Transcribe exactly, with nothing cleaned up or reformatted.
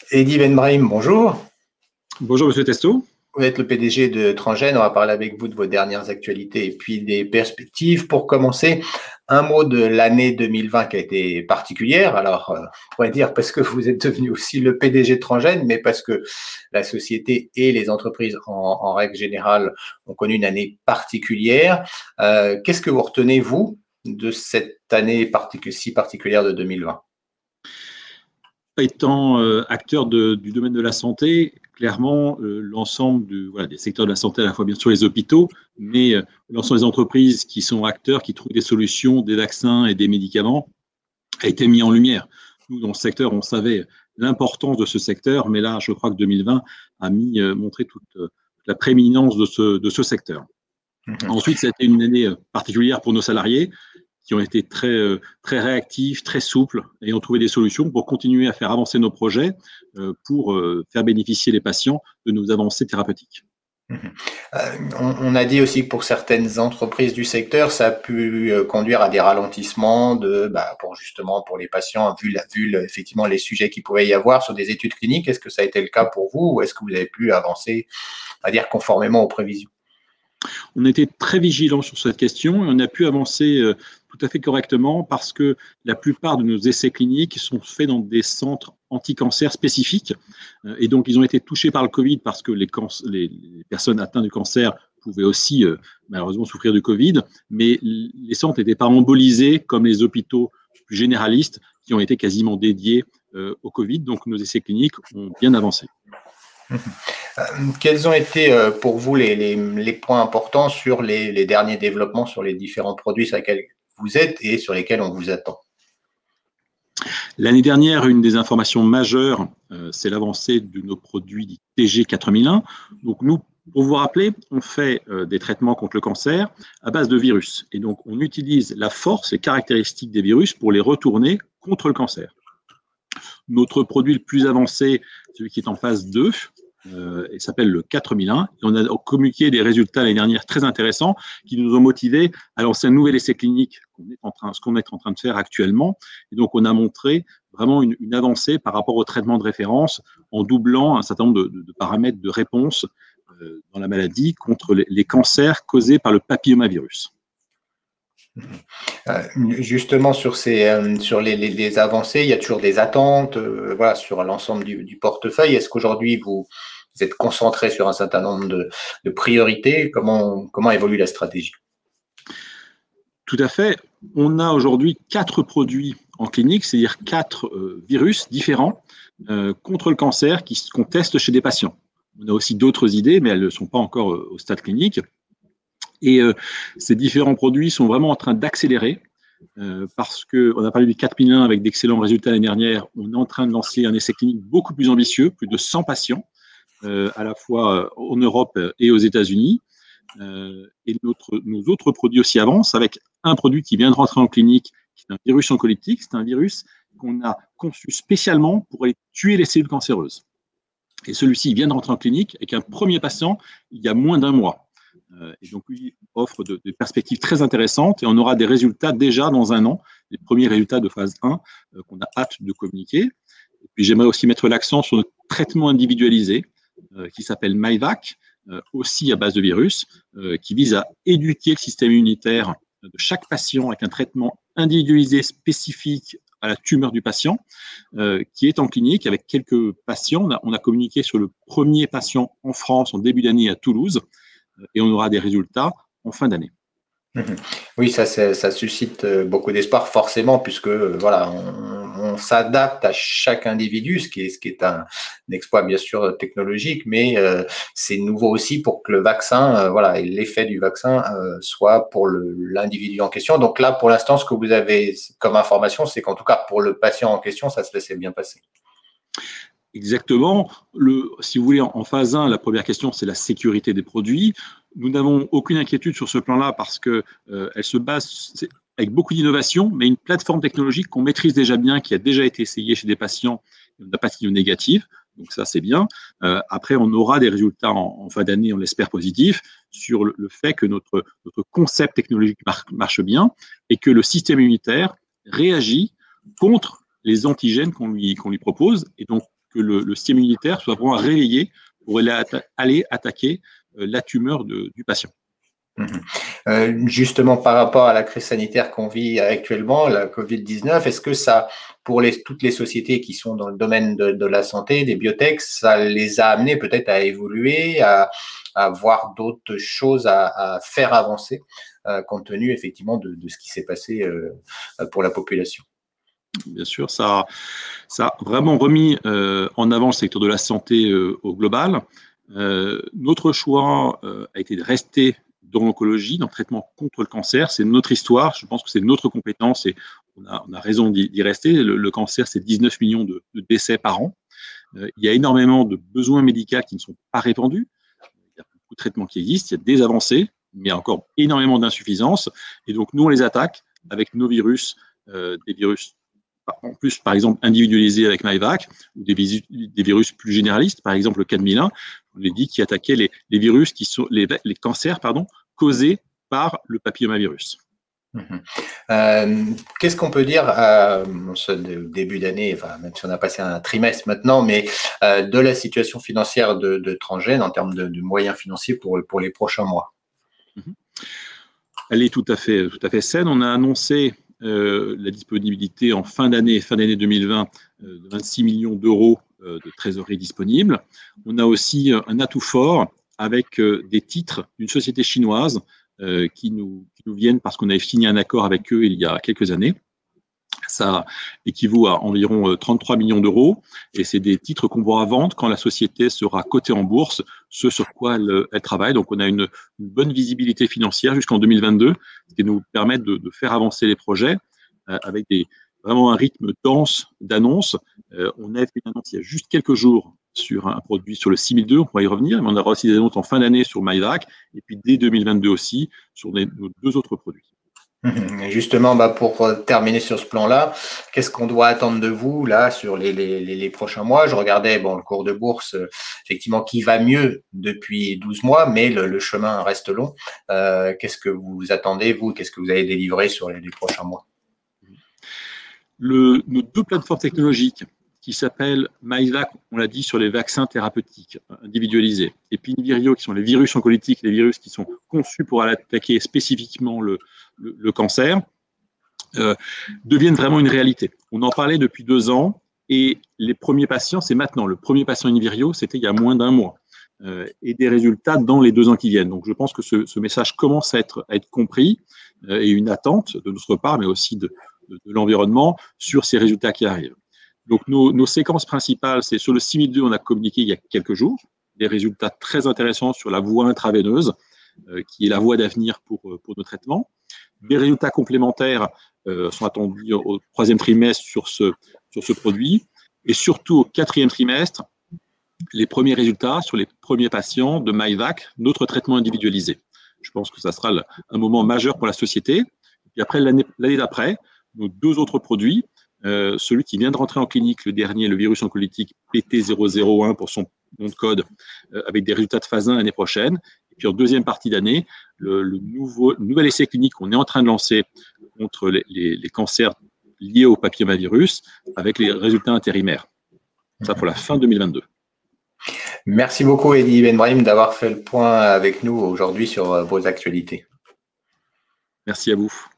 Eddy Benbrahim, bonjour. Bonjour Monsieur Testo. Vous êtes le P D G de Transgène. On va parler avec vous de vos dernières actualités et puis des perspectives. Pour commencer, un mot de l'année deux mille vingt qui a été particulière. Alors, euh, on pourrait dire parce que vous êtes devenu aussi le P D G de Transgène, mais parce que la société et les entreprises en, en règle générale ont connu une année particulière. Euh, qu'est-ce que vous retenez, vous, de cette année particu- si particulière de deux mille vingt? Étant euh, acteur de, du domaine de la santé, clairement, euh, l'ensemble du, voilà, des secteurs de la santé, à la fois bien sûr les hôpitaux, mais euh, l'ensemble des entreprises qui sont acteurs, qui trouvent des solutions, des vaccins et des médicaments, a été mis en lumière. Nous, dans le secteur, on savait l'importance de ce secteur, mais là, je crois que deux mille vingt a mis, euh, montré toute, euh, la prééminence de ce, de ce secteur. Mmh. Ensuite, ça a été une année particulière pour nos salariés, qui ont été très, très réactifs, très souples et ont trouvé des solutions pour continuer à faire avancer nos projets, pour faire bénéficier les patients de nos avancées thérapeutiques. Mmh. Euh, on, on a dit aussi que pour certaines entreprises du secteur, ça a pu euh, conduire à des ralentissements de, bah, pour justement pour les patients, vu, la, vu le, effectivement les sujets qu'il pouvait y avoir sur des études cliniques. Est-ce que ça a été le cas pour vous ou est-ce que vous avez pu avancer, à dire conformément aux prévisions? On a été très vigilants sur cette question et on a pu avancer euh, tout à fait correctement parce que la plupart de nos essais cliniques sont faits dans des centres anti-cancer spécifiques. Euh, et donc, ils ont été touchés par le Covid parce que les, les, les personnes atteintes du cancer pouvaient aussi euh, malheureusement souffrir du Covid, mais les centres n'étaient pas embolisés comme les hôpitaux plus généralistes qui ont été quasiment dédiés euh, au Covid. Donc, nos essais cliniques ont bien avancé. Euh, quels ont été euh, pour vous les, les, les points importants sur les, les derniers développements sur les différents produits sur lesquels vous êtes et sur lesquels on vous attend? L'année dernière, une des informations majeures, euh, c'est l'avancée de nos produits T G quatre mille un. Donc nous, pour vous rappeler, on fait euh, des traitements contre le cancer à base de virus. Et donc on utilise la force et caractéristiques des virus pour les retourner contre le cancer. Notre produit le plus avancé, celui qui est en phase deux, euh, il s'appelle le quatre mille un. Et on a communiqué des résultats l'année dernière très intéressants qui nous ont motivés à lancer un nouvel essai clinique, qu'on est en train, ce qu'on est en train de faire actuellement. Et donc, on a montré vraiment une, une avancée par rapport au traitement de référence en doublant un certain nombre de, de, de paramètres de réponse euh, dans la maladie contre les, les cancers causés par le papillomavirus. Euh, justement sur ces euh, sur les, les, les avancées, il y a toujours des attentes, euh, voilà, sur l'ensemble du, du portefeuille. Est-ce qu'aujourd'hui vous, vous êtes concentré sur un certain nombre de, de priorités? Comment comment évolue la stratégie? Tout à fait. On a aujourd'hui quatre produits en clinique, c'est-à-dire quatre euh, virus différents euh, contre le cancer qui, qu'on teste chez des patients. On a aussi d'autres idées, mais elles ne sont pas encore euh, au stade clinique. Et euh, ces différents produits sont vraiment en train d'accélérer euh, parce qu'on a parlé du quatre mille un avec d'excellents résultats l'année dernière. On est en train de lancer un essai clinique beaucoup plus ambitieux, plus de cent patients, euh, à la fois en Europe et aux États-Unis. Euh, et notre, nos autres produits aussi avancent avec un produit qui vient de rentrer en clinique, qui est un virus oncolytique. C'est un virus qu'on a conçu spécialement pour aller tuer les cellules cancéreuses. Et celui-ci vient de rentrer en clinique avec un premier patient il y a moins d'un mois. Euh, et donc, lui offre de, de perspectives très intéressantes et on aura des résultats déjà dans un an, les premiers résultats de phase un euh, qu'on a hâte de communiquer. Et puis, j'aimerais aussi mettre l'accent sur notre traitement individualisé euh, qui s'appelle MyVac, euh, aussi à base de virus, euh, qui vise à éduquer le système immunitaire de chaque patient avec un traitement individualisé spécifique à la tumeur du patient, euh, qui est en clinique avec quelques patients. On a, on a communiqué sur le premier patient en France en début d'année à Toulouse, euh, et on aura des résultats en fin d'année. Oui, ça, ça suscite beaucoup d'espoir forcément, puisque voilà, on, on s'adapte à chaque individu, ce qui est, ce qui est un, un exploit bien sûr technologique, mais euh, c'est nouveau aussi pour que le vaccin, euh, voilà, et l'effet du vaccin euh, soit pour le, l'individu en question. Donc là, pour l'instant, ce que vous avez comme information, c'est qu'en tout cas pour le patient en question, ça se laissait bien passer. Exactement. Le, si vous voulez, en phase un, la première question, c'est la sécurité des produits. Nous n'avons aucune inquiétude sur ce plan-là parce qu'elle euh, se base avec beaucoup d'innovation, mais une plateforme technologique qu'on maîtrise déjà bien, qui a déjà été essayée chez des patients, on n'a pas de signaux négatifs. Donc ça, c'est bien. Euh, après, on aura des résultats en, en fin d'année, on l'espère positifs, sur le, le fait que notre, notre concept technologique mar- marche bien et que le système immunitaire réagit contre les antigènes qu'on lui, qu'on lui propose. Et donc, que le, le système immunitaire soit vraiment réveillé pour aller, atta aller attaquer euh, la tumeur de, du patient. Mmh. Euh, justement, par rapport à la crise sanitaire qu'on vit actuellement, la covid dix-neuf, est-ce que ça, pour les, toutes les sociétés qui sont dans le domaine de, de la santé, des biotech, ça les a amenés peut-être à évoluer, à, à voir d'autres choses à, à faire avancer, euh, compte tenu effectivement de, de ce qui s'est passé euh, pour la population? Bien sûr, ça, ça a vraiment remis euh, en avant le secteur de la santé euh, au global. Euh, notre choix euh, a été de rester dans l'oncologie, dans le traitement contre le cancer. C'est notre histoire, je pense que c'est notre compétence et on a, on a raison d'y rester. Le, le cancer, c'est dix-neuf millions de, de décès par an. Euh, il y a énormément de besoins médicaux qui ne sont pas répandus. Il y a beaucoup de traitements qui existent, il y a des avancées, mais il y a encore énormément d'insuffisances. Et donc, nous, on les attaque avec nos virus, euh, des virus en plus, par exemple, individualisés avec myvac, ou des, des virus plus généralistes, par exemple le quatre mille un, on l'a dit, qui attaquait les, les virus, qui sont les, les cancers pardon, causés par le papillomavirus. Mmh. Euh, Qu'est-ce qu'on peut dire à ce début d'année, enfin, même si on a passé un trimestre maintenant, mais euh, de la situation financière de, de Transgène en termes de, de moyens financiers pour, pour les prochains mois? Mmh. Elle est tout à fait, tout à fait saine. On a annoncé euh, la disponibilité en fin d'année, fin d'année deux mille vingt, euh, de vingt-six millions d'euros euh, de trésorerie disponible. On a aussi euh, un atout fort avec euh, des titres d'une société chinoise euh, qui, nous, qui nous viennent parce qu'on avait signé un accord avec eux il y a quelques années. Ça équivaut à environ trente-trois millions d'euros et c'est des titres qu'on pourra vendre quand la société sera cotée en bourse, ce sur quoi elle, elle travaille. Donc, on a une, une bonne visibilité financière jusqu'en deux mille vingt-deux, ce qui nous permet de, de faire avancer les projets euh, avec des, vraiment un rythme dense d'annonces. Euh, on a fait une annonce il y a juste quelques jours sur un produit sur le six mille deux, on pourra y revenir, mais on aura aussi des annonces en fin d'année sur myvac et puis dès deux mille vingt-deux aussi sur les, nos deux autres produits. Justement, bah, pour terminer sur ce plan-là, qu'est-ce qu'on doit attendre de vous là sur les, les, les prochains mois? Je regardais bon, le cours de bourse, effectivement, qui va mieux depuis douze mois, mais le, le chemin reste long. Euh, qu'est-ce que vous attendez, vous? Qu'est-ce que vous allez délivrer sur les, les prochains mois? Le, nos deux plateformes technologiques qui s'appellent myvac, on l'a dit, sur les vaccins thérapeutiques individualisés, et puis Nivirio, qui sont les virus oncolytiques, les virus qui sont conçus pour attaquer spécifiquement le, le, le cancer, euh, deviennent vraiment une réalité. On en parlait depuis deux ans, et les premiers patients, c'est maintenant. Le premier patient Nivirio, c'était il y a moins d'un mois, euh, et des résultats dans les deux ans qui viennent. Donc je pense que ce, ce message commence à être, à être compris, euh, et une attente de notre part, mais aussi de, de, de l'environnement sur ces résultats qui arrivent. Donc, nos, nos séquences principales, c'est sur le six mille deux, on a communiqué il y a quelques jours, des résultats très intéressants sur la voie intraveineuse, euh, qui est la voie d'avenir pour, pour nos traitements. Des résultats complémentaires euh, sont attendus au troisième trimestre sur ce, sur ce produit. Et surtout, au quatrième trimestre, les premiers résultats sur les premiers patients de myvac, notre traitement individualisé. Je pense que ça sera le, un moment majeur pour la société. Et puis après, l'année d'après, nos deux autres produits, Euh, celui qui vient de rentrer en clinique, le dernier, le virus oncolytique P T zéro zéro un pour son nom de code, euh, avec des résultats de phase un l'année prochaine. Et puis en deuxième partie d'année, le, le, nouveau, le nouvel essai clinique qu'on est en train de lancer contre les, les, les cancers liés au papillomavirus, avec les résultats intérimaires. Ça pour la fin deux mille vingt-deux. Merci beaucoup, Eddie Benbrahim, d'avoir fait le point avec nous aujourd'hui sur vos actualités. Merci à vous.